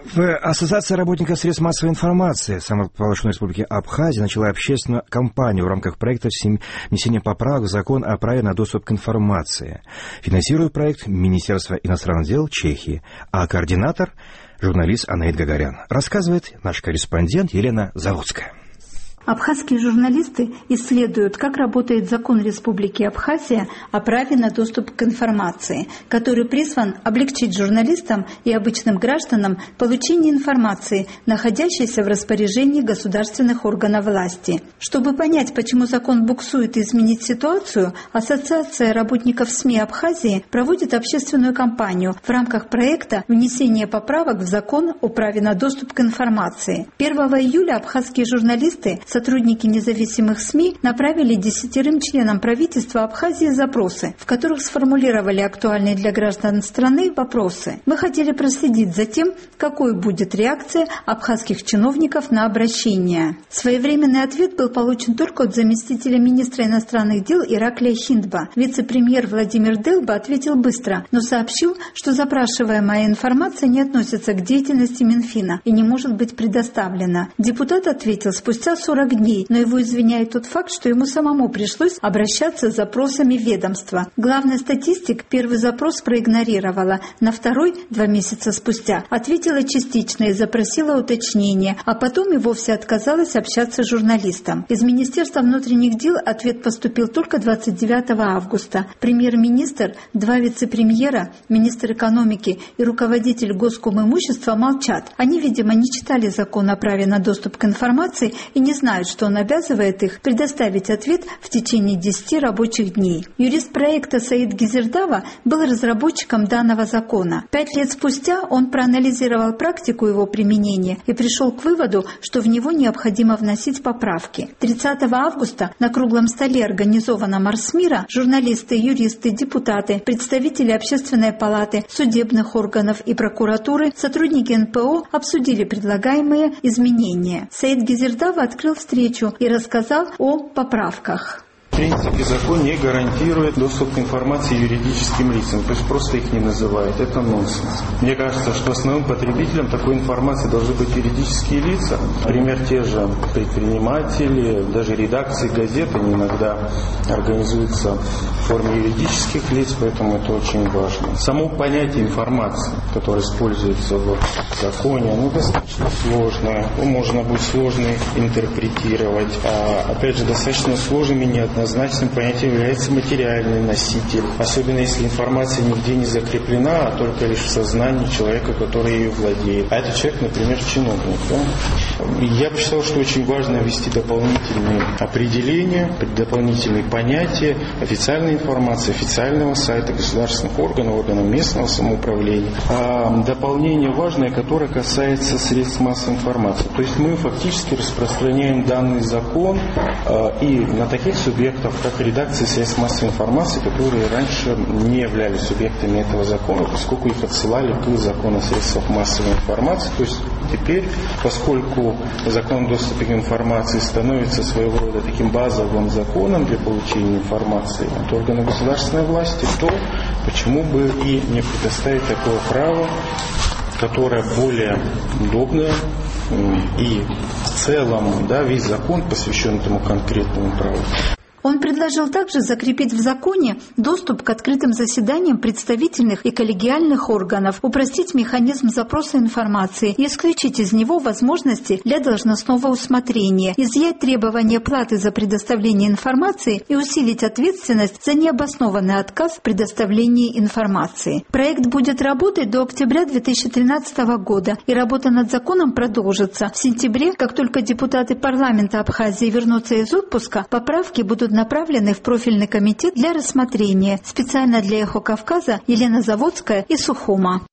В Ассоциации работников средств массовой информации Самопровозглашенной Республики Абхазия начала общественную кампанию в рамках проекта внесения поправок в закон о праве на доступ к информации. Финансирует проект Министерство иностранных дел Чехии, а координатор – журналист Анаит Гагарян. Рассказывает наш корреспондент Елена Заводская. Абхазские журналисты исследуют, как работает закон Республики Абхазия о праве на доступ к информации, который призван облегчить журналистам и обычным гражданам получение информации, находящейся в распоряжении государственных органов власти. Чтобы понять, почему закон буксует и изменить ситуацию, Ассоциация работников СМИ Абхазии проводит общественную кампанию в рамках проекта внесения поправок в закон о праве на доступ к информации. 1 июля абхазские журналисты, сотрудники независимых СМИ, направили 10 членам правительства Абхазии запросы, в которых сформулировали актуальные для граждан страны вопросы. Мы хотели проследить за тем, какой будет реакция абхазских чиновников на обращение. Своевременный ответ был получен только от заместителя министра иностранных дел Ираклия Хиндба. Вице-премьер Владимир Делба ответил быстро, но сообщил, что запрашиваемая информация не относится к деятельности Минфина и не может быть предоставлена. Депутат ответил спустя 40 дней, но его извиняет тот факт, что ему самому пришлось обращаться с запросами ведомства. Главный статистик первый запрос проигнорировала, на второй, 2 месяца спустя, ответила частично и запросила уточнение, а потом и вовсе отказалась общаться с журналистом. Из Министерства внутренних дел ответ поступил только 29 августа. Премьер-министр, 2 вице-премьера, министр экономики и руководитель Госкомимущества молчат. Они, видимо, не читали закон о праве на доступ к информации и не знают, что он обязывает их предоставить ответ в течение 10 рабочих дней. Юрист проекта Саид Гизердава был разработчиком данного закона. 5 лет спустя он проанализировал практику его применения и пришел к выводу, что в него необходимо вносить поправки. 30 августа на круглом столе, организованном Арсмира, журналисты, юристы, депутаты, представители Общественной палаты, судебных органов и прокуратуры, сотрудники НПО обсудили предлагаемые изменения. Саид Гизердава открыл встречу и рассказал о поправках. В принципе, закон не гарантирует доступ к информации юридическим лицам, то есть просто их не называет. Это нонсенс. Мне кажется, что основным потребителем такой информации должны быть юридические лица. Например, те же предприниматели, даже редакции газет, они иногда организуются в форме юридических лиц, поэтому это очень важно. Само понятие информации, которое используется в законе, оно достаточно сложное. Его можно будет сложно интерпретировать. Опять же, достаточно сложным и неоднозначным понятием является материальный носитель, особенно если информация нигде не закреплена, а только лишь в сознании человека, который ее владеет. А этот человек, например, чиновник. Да? Я посчитал, что очень важно ввести дополнительные определения, дополнительные понятия официальной информации, официального сайта государственных органов местного самоуправления. Дополнение важное, которое касается средств массовой информации. То есть мы фактически распространяем данный закон и на таких субъектов, как редакции средств массовой информации, которые раньше не являлись субъектами этого закона, поскольку их отсылали к закону о средствах массовой информации. То есть теперь, поскольку закон о доступе к информации становится своего рода таким базовым законом для получения информации от органов государственной власти, то почему бы и не предоставить такое право, которое более удобное, и в целом, да, весь закон посвящен этому конкретному праву. Он предложил также закрепить в законе доступ к открытым заседаниям представительных и коллегиальных органов, упростить механизм запроса информации и исключить из него возможности для должностного усмотрения, изъять требования платы за предоставление информации и усилить ответственность за необоснованный отказ в предоставлении информации. Проект будет работать до октября 2013 года, и работа над законом продолжится. В сентябре, как только депутаты парламента Абхазии вернутся из отпуска, поправки будут направлены в профильный комитет для рассмотрения. Специально для «Эхо Кавказа» Елена Заводская из Сухума.